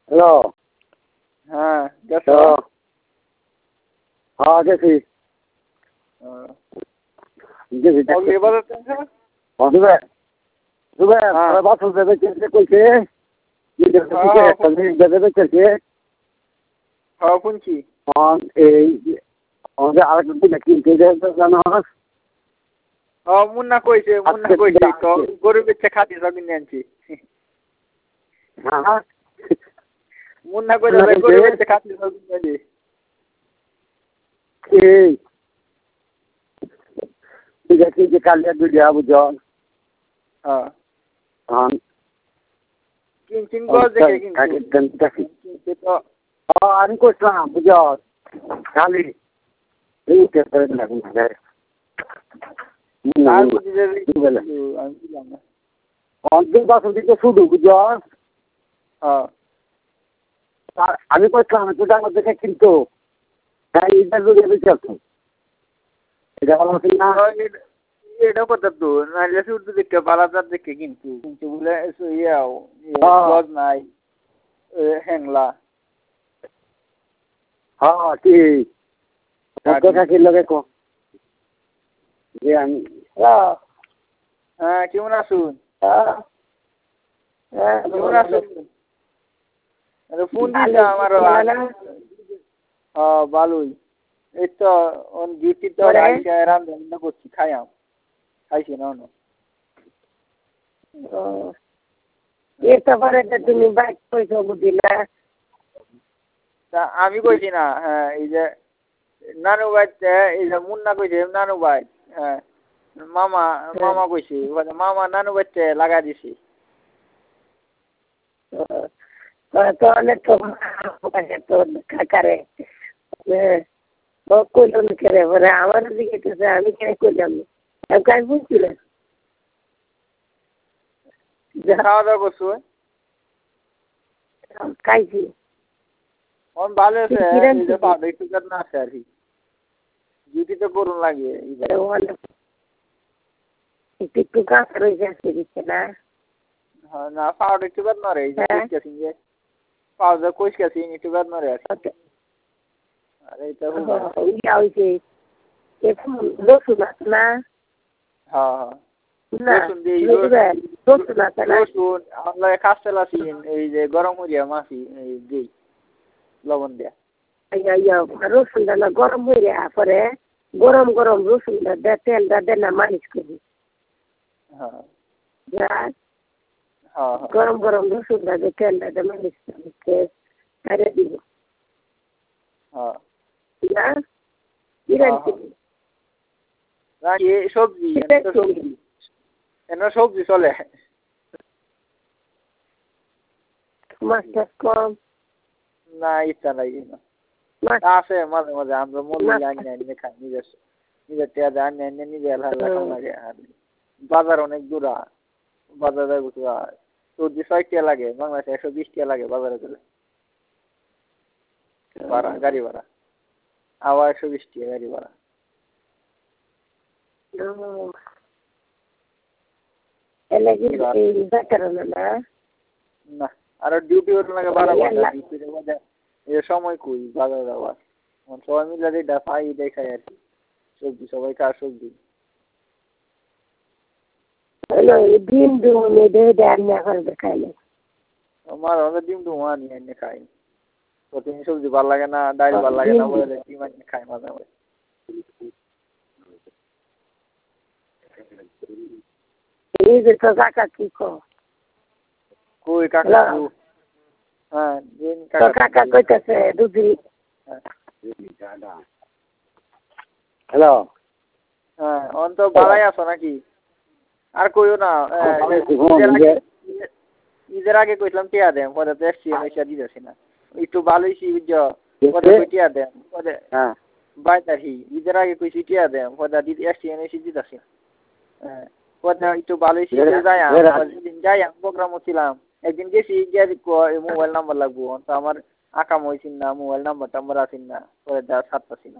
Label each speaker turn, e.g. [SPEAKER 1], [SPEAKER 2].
[SPEAKER 1] Hello.
[SPEAKER 2] হ্যাঁ গেছো?
[SPEAKER 1] Hello. হ্যাঁ গেছি। গেছি
[SPEAKER 2] কবে বাজার থেকে?
[SPEAKER 1] দুবে দুবে
[SPEAKER 2] হ্যাঁ।
[SPEAKER 1] বাসল দেবে কেসে কইছে দেবে কেসে
[SPEAKER 2] হ্যাঁ শুনছি।
[SPEAKER 1] এই আমাদের আরেকটা দিকে কিনতে জানা হয়
[SPEAKER 2] মুন্না কইছে তো গরিবের চেয়ে খাতি সব কিনে আনছি।
[SPEAKER 1] হ্যাঁ
[SPEAKER 2] মুন্না কইছে গরিবের চেয়ে খাতি সব কিনে আনছি।
[SPEAKER 1] ঠিক আছে যে কালিয়া দুইটা বুঝন
[SPEAKER 2] হ্যাঁ
[SPEAKER 1] হ্যাঁ
[SPEAKER 2] কিনছিন গজ দেখে কিনছি তো
[SPEAKER 1] আমি করছিলাম বুঝ খালি এই পেপারে লাগুন যায়
[SPEAKER 2] আর বুঝি যে আমি বুঝলাম না।
[SPEAKER 1] অন্তর বাসন দিকে শুধু বুঝ
[SPEAKER 2] হ্যাঁ
[SPEAKER 1] আমি করছিলাম দুটা দেখে কিন্তু হ্যাঁ এটা যদি চলতো এটা ভালো না
[SPEAKER 2] এটা কথা তো নাইলে শুধু দেখতে পালাদার দেখে কিন্তু বলে ইয়াও গজ নাই হ্যাংলা
[SPEAKER 1] হ্যাঁ ঠিক কাকি লগে কো যে আমি
[SPEAKER 2] হ্যাঁ কেমন আসুন? কেমন আসুন? ফোন দিস আমার ভালোই এই তো ডিউটি তো রান্না করছি খাইয়াম খাইছি না
[SPEAKER 1] তুমি বাইক কইছো বুঝি না
[SPEAKER 2] তা আমি কইছি না হ্যাঁ এই যে নানু ভাই এই যে মুন্না কইছে নানু ভাই হ্যাঁ মামা কইছে মামা নানু ভাই লাগা দিছি
[SPEAKER 1] তাহলে তো কাকারে কইলাম কেড়ে পরে আমার দিকে আমি কেন কইলাম কাজ বুঝছিলেন
[SPEAKER 2] খাওয়া দাওয়া করছো
[SPEAKER 1] খাইছি
[SPEAKER 2] ভালো আছে একটু না আছে আর কি ডিউটি তো করুন লাগে
[SPEAKER 1] একটু কাজ রয়েছে দিচ্ছে না
[SPEAKER 2] হ্যাঁ না পাউডার একটু বাদ না রে যে পাউডার কইস গেছি একটু বাদ না রে আর এইটা
[SPEAKER 1] হইছে রসুন আছে না
[SPEAKER 2] হ্যাঁ রসুন আমরা কাঁচতেল আছি এই যে গরম হইয়া মাছি এই দিই লবণ দিয়া
[SPEAKER 1] রসুনটা না গরম হইয়া পরে গরম গরম রসুনটা দে তেলটা দে না মালিশ করবি
[SPEAKER 2] হ্যাঁ
[SPEAKER 1] গরম গরম রসুনটা দে তেলটা দে মালিশ করবি ছাড়ে দিব
[SPEAKER 2] সবজি সবজি চলে
[SPEAKER 1] মাছ টাছ কম
[SPEAKER 2] না ইচ্ছা নাই আছে মাঝে মাঝে আমরা মুরগি আনি খাই নিজের টেয়াদা আনি নিজে লাগে আর বাজার অনেক দূর বাজারে সবজি ৬০ টাকা লাগে বাংলাদেশে ১২০ টাকা লাগে বাজারে গেলে ভাড়া গাড়ি ভাড়া আবার ১২০ টাকা গাড়ি ভাড়া না আর ডিউটি ওর লাগে 12 ঘন্টা সময় কই বাজার যাওয়ার সবাই মিলে যেটা পাই দেখাই আর কি সবজি সবাই খায় সবজি
[SPEAKER 1] ডিম খাইলে
[SPEAKER 2] আমার ডিম তো আনি খাই প্রতিদিন সবজি ভালো লাগে না ডাল ভালো লাগে না বলে ডিম আনি খাই মাঝে মাঝে
[SPEAKER 1] এই যে তো কাকা কি
[SPEAKER 2] কই কাকা হ্যাঁ
[SPEAKER 1] কাকা কইতাছে দুধি হ্যালো
[SPEAKER 2] হ্যাঁ অন তো বালাই আছো নাকি আর কইও না ঈদের আগে কইছিলাম টিয়া দেন পরে তো এসে দিতেছি না একটু ভালোই পরে টিয়া দেন পরে বাইতারি ঈদের আগে কইছি টিয়া দেন পরে এসে দিতেছি না হ্যাঁ পরে একটু ভালোই যাই প্রোগ্রাম ছিলাম একদিন গেছি মোবাইল নাম্বার লাগবো তো আমার আকাম হয়েছিল না মোবাইল নাম্বার টাম্বার আসেন না পরে যা ছাড়তেছি না